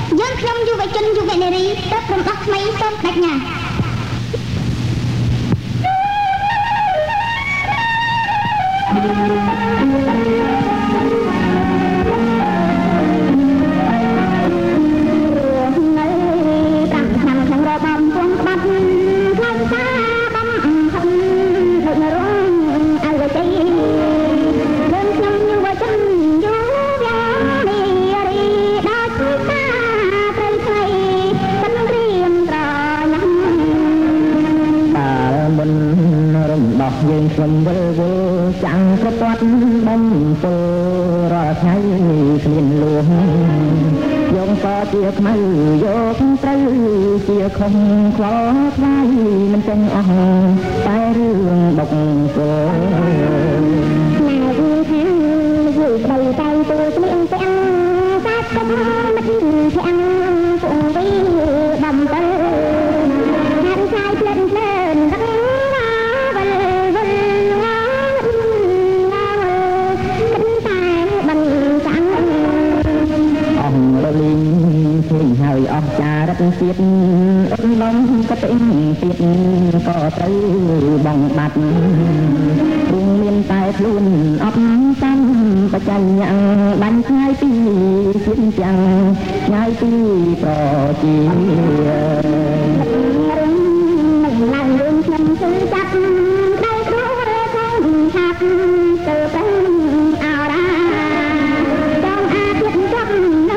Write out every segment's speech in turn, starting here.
យើងខ្ញុំយុវជនយុវនារីទើបរំដោះថ្មីសូមបញ្ញាយើងខ្ញុំវិលវល់ចាំងប្រព័ន្ធបំពលរាល់ថ្ងៃគ្មានលួងយកក៏ជាខ្មៅយកត្រូវជាខំខ្វល់ខ្វាយមិនទាំងអស់តែរឿងបុកគោណែវិញខាងយូរបីតែទូស្លៀងទាំងសាច់កុំមិនទាំងពុំវិញដំទៅហាត់ឆាយផ្លែនផ្លែនហើយអស់ចារឹកទៀតអត់លំក៏ពេញទៀតក៏ត្រូវបងបាត់ព្រោះមានតែខ្លួនអត់តាមបច្ចាញ់បាញ់ឆ្ងាយពីជាតិទាំងឆ្ងាយពីប្រជាឡើងរឿងខ្ញុំគឺចាប់ដៃគ្រូខាងហាប់ទៅពេញអរ៉ាបងអាទៀតចាប់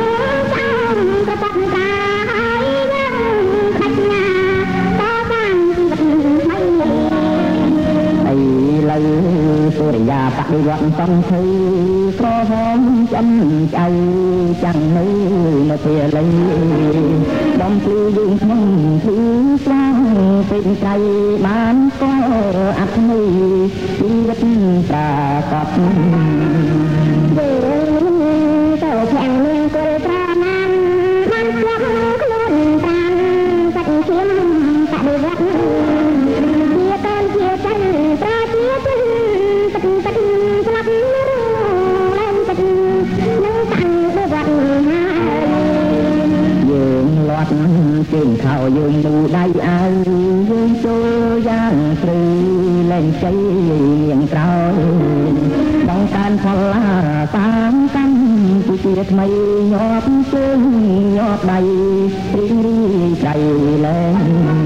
សុរិយាបដិវត្តសំភ័យក្រហមចំចៅចាំងនៅពេលលៃបំភ្លឺយើងក្នុងភ្លឺស្វាងពេញใจបានស្គាល់អត្ថន័យជីវិតប្រាកដទៅខាងនាងគល់ប្រាណានបានស្លាប់ខ្លួនប្រានសាច់ឈាមបដិវត្តជាតនជាចិនប្រាជាចិនទឹកស្លាប់ឡើងទឹកនឹងតាំងទៅវត្តយើងលាត់ជើងខោយើងឌូដៃអើយើងចូលយ៉ាងព្រឺលែងជ័យនាងក្រោយបងតានផលឡាតាមកាន់ជាថ្មីញាប់ជើងញាប់ដៃរីងរីใจលែង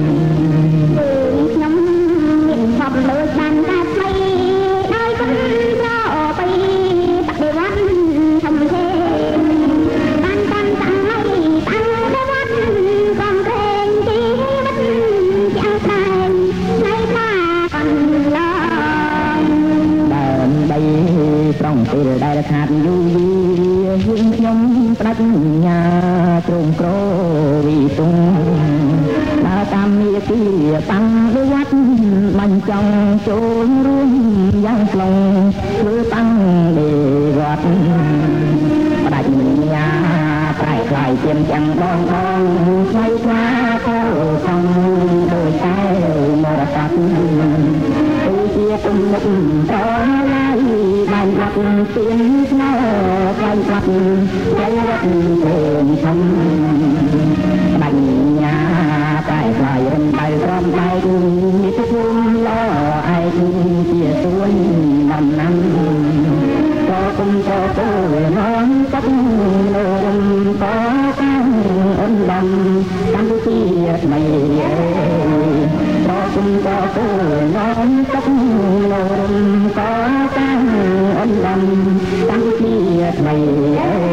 ខ្ញុំមានខំលើបានតែថ្មីដោយគុណប្រអពីបដិវត្តធំទេបានតាំងតាំងឲ្យតាំងទៅវត្តកំព្រេងជីវិតយ៉ាងតែណៃថាកន្លងបានបីប្រងពេលដែលខាត់យូរយើងខ្ញុំបដិញ្ញាទ្រង់ក្រវិទុងដើរតាមនីតិតាំងទៅវត្តបាញ់ចង់ចូលរួមយ៉ាងខ្លងធ្វើតាំងដេវត្តបដិញ្ញាប្រែខ្លាយជាទាំងបងថ្លៃថ្លាទៅសំដោយតែមរតកគឺជាគុំមុខតឡាយបានបាត់ទៀនស្នោខ្លាញ់បាត់តែវត្តពេលធំបញ្ញាតែខ្លាយរំដៅរំដៅនេះទៅគុំឡឯងជាសួនដំណាំក៏គុំក៏ទៅនំទឹកលោរំក៏កាំអនដំកម្ពុជាថ្មីក៏គុំក៏ទៅនំទឹកលោរំក៏កាំអនដំកម្ពុជាថ្មី